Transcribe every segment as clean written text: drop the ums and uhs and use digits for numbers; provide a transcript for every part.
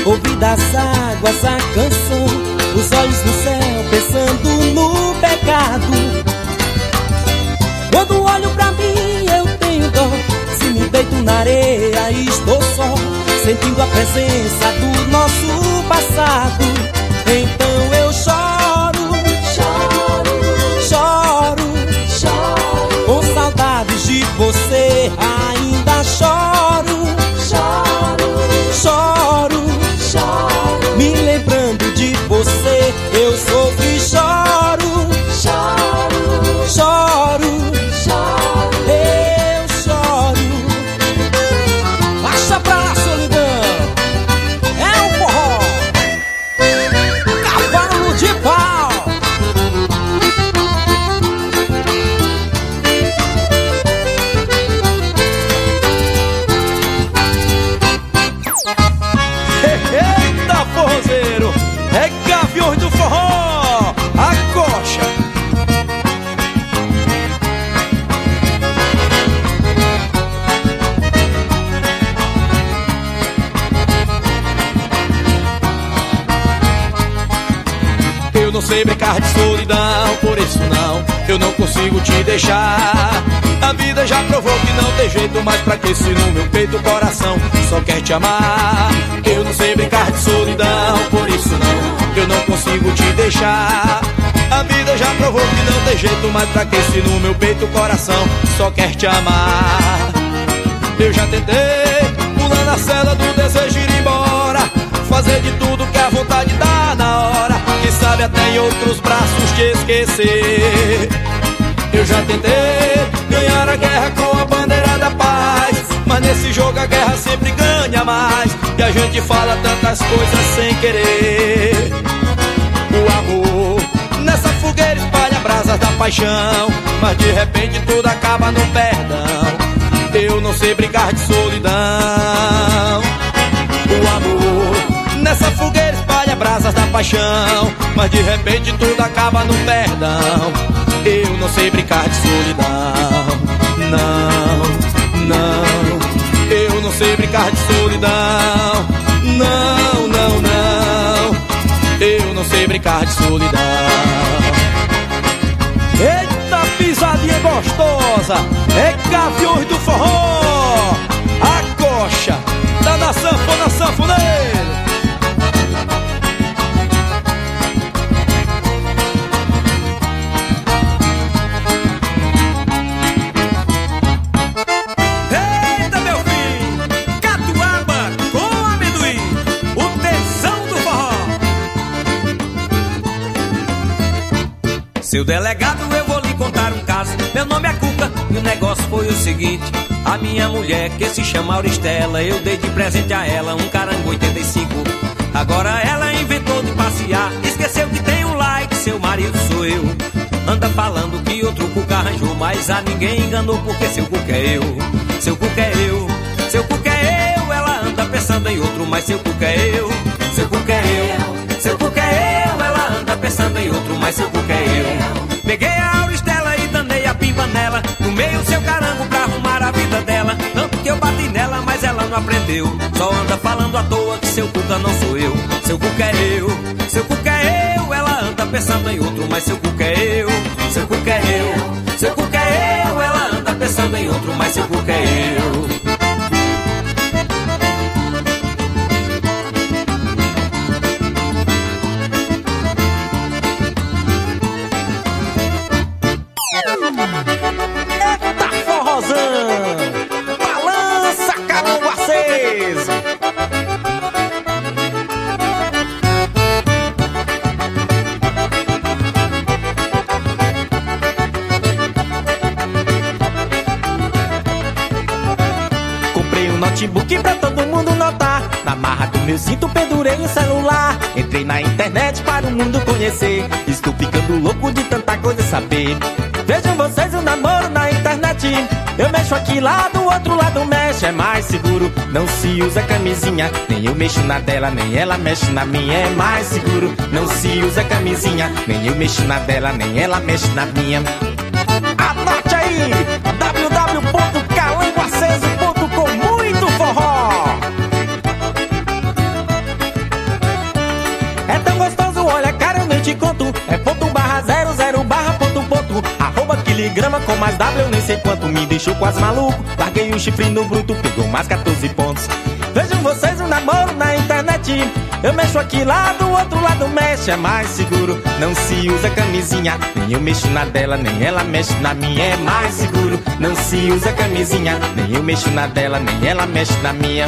ouvir das águas a canção, os olhos no céu pensando no pecado. Quando olho pra mim eu tenho dó, se me deito na areia e estou só, sentindo a presença do nosso passado. Então eu choro, choro, choro, choro, com saudades de você ainda choro, choro, choro, choro, me lembrando de você eu sofro e choro, choro, choro, choro, eu choro. Baixa pra lá, solidão, é um forró, cavalo de pau. Eita, forrozeiro, é Gaviões do Forró, a coxa. Eu não sei brincar de solidão, por isso não, eu não consigo te deixar. A vida já provou que não tem jeito mais, pra que se no meu peito o coração só quer te amar. Eu não sei brincar de solidão, por isso não, eu não consigo te deixar. A vida já provou que não tem jeito mais, pra que se no meu peito o coração só quer te amar. Eu já tentei pular na cela do desejo ir embora, fazer de tudo que a vontade dá na hora, quem sabe até em outros braços te esquecer. Eu já tentei ganhar a guerra com a bandeira da paz, mas nesse jogo a guerra sempre ganha mais, e a gente fala tantas coisas sem querer. O amor nessa fogueira espalha brasas da paixão, mas de repente tudo acaba no perdão. Eu não sei brincar de solidão. O amor nessa fogueira espalha brasas da paixão, mas de repente tudo acaba no perdão. Eu não sei brincar de solidão. Não, não, eu não sei brincar de solidão. Não, não, não, eu não sei brincar de solidão. Eita, pisadinha gostosa, é Gaviões do Forró, a coxa, tá na sanfona, sanfoneiro. Eita, meu filho, catuaba com amendoim, o tesão do forró. Seu delegado, eu vou lhe contar um caso. Meu nome é Cuca e o negócio foi o seguinte: a minha mulher, que se chama Auristela, eu dei de presente a ela um carango 85. Agora ela inventou de passear, esqueceu que tem um like, seu marido sou eu. Anda falando que outro Cuca arranjou, mas a ninguém enganou, porque seu Cuca é eu. Seu Cuca é eu, seu Cuca é eu. Ela anda pensando em outro, mas seu Cuca é eu. Seu Cuca é eu, seu Cuca é eu. Ela anda pensando em outro, mas seu Cuca é eu. Peguei a Auristela e danei a pimba nela, tomei o seu carango pra arrumar a vida dela. Tanto que eu bati nela, mas ela não aprendeu. Só anda falando à toa que seu Cuca não sou eu. Seu Cuca é eu, seu Cuca é eu. Ela anda pensando em outro, mas seu Cuca é eu. Seu Cuca é eu, seu Cuca é eu. Ela anda pensando em outro, mas seu Cuca é eu. Eita, forrozão, balança carango aceso. Comprei um notebook pra todo mundo notar, na marra do meu cinto pendurei um celular. Entrei na internet para o mundo conhecer, estou ficando louco de tanta coisa saber. Vejam vocês o namoro na internet, eu mexo aqui lá, do outro lado mexe. É mais seguro, não se usa camisinha, nem eu mexo na dela, nem ela mexe na minha. É mais seguro, não se usa camisinha, nem eu mexo na dela, nem ela mexe na minha. Anote aí, www.calangoaceso.com. Muito forró. quiligrama com mais W, eu nem sei quanto, me deixou quase maluco. Larguei o chifre no bruto, pegou mais 14 pontos. Vejam vocês um namoro na internet. Eu mexo aqui lá, do outro lado mexe, é mais seguro. Não se usa camisinha, nem eu mexo na dela, nem ela mexe na minha, é mais seguro. Não se usa camisinha, nem eu mexo na dela, nem ela mexe na minha.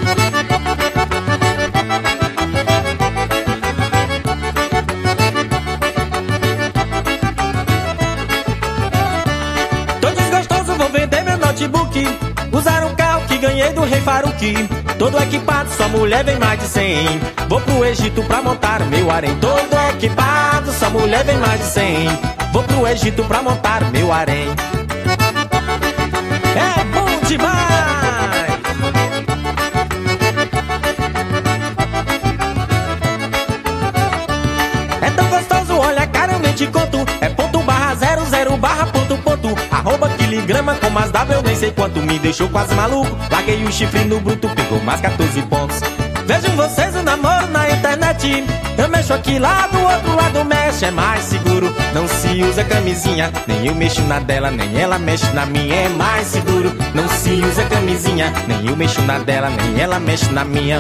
Tô desgostoso, vou vender meu notebook, usar um carro que ganhei do rei Faruqui. Todo equipado, sua mulher vem mais de 100. Vou pro Egito pra montar o meu harém. Todo equipado, sua mulher vem mais de 100. Vou pro Egito pra montar o meu harém. É bom demais! É tão gostoso, olha, cara, eu nem te conto. É ponto barra 00 barra ponto ponto. Arroba quiligrama com mais W, eu nem sei quanto, me deixou quase maluco. Larguei o chifre no bruto, pegou mais 14 pontos. Vejam vocês um namoro na internet. Eu mexo aqui lá, do outro lado mexe, é mais seguro. Não se usa camisinha, nem eu mexo na dela, nem ela mexe na minha, é mais seguro. Não se usa camisinha, nem eu mexo na dela, nem ela mexe na minha.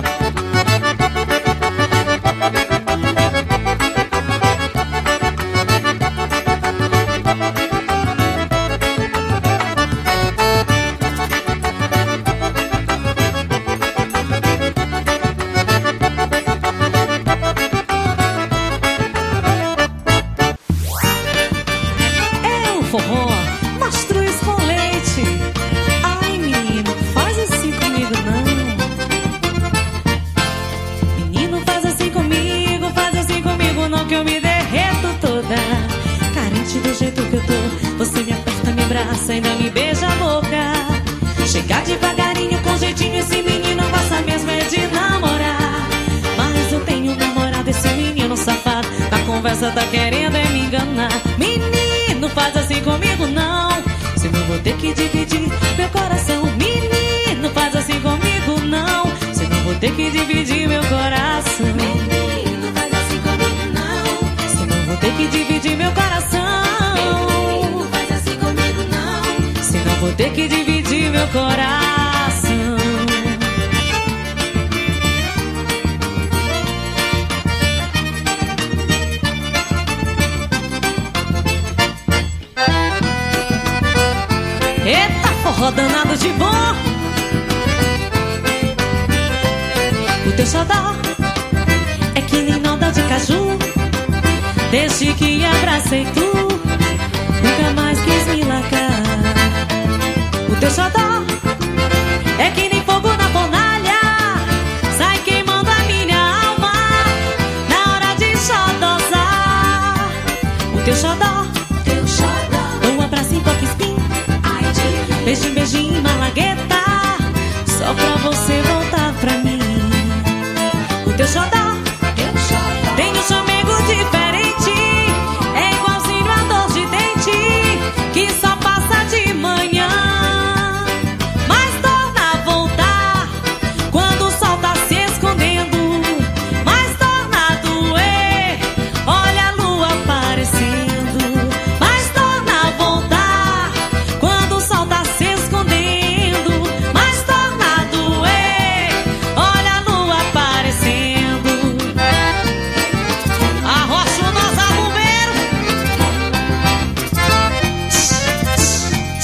Forró, mastruz com leite. Ai, menino, faz assim comigo não. Menino, faz assim comigo não, que eu me derreto toda. Carente do jeito que eu tô, você me aperta, me abraça, ainda me beija a boca. Chega devagarinho, com jeitinho, esse menino gosta mesmo é de namorar. Mas eu tenho namorado, esse menino safado, na conversa tá querendo é me enganar. Menino, faz assim comigo não, senão vou ter que dividir meu coração. Menino, faz assim comigo não, senão vou ter que dividir meu coração. Menino, faz assim comigo não, senão vou ter que dividir meu coração. Menino, faz assim comigo não, senão vou ter que dividir meu coração. Eita, forró danado de bom. O teu xodó é que nem nota de caju. Desde que abracei tu, nunca mais quis me largar. O teu xodó é que nem fogo na fornalha, sai queimando a minha alma na hora de xodosar. O teu xodó, um abraço em coque espinho, beijinho, beijinho, malagueta, só pra você voltar pra mim. O teu xodó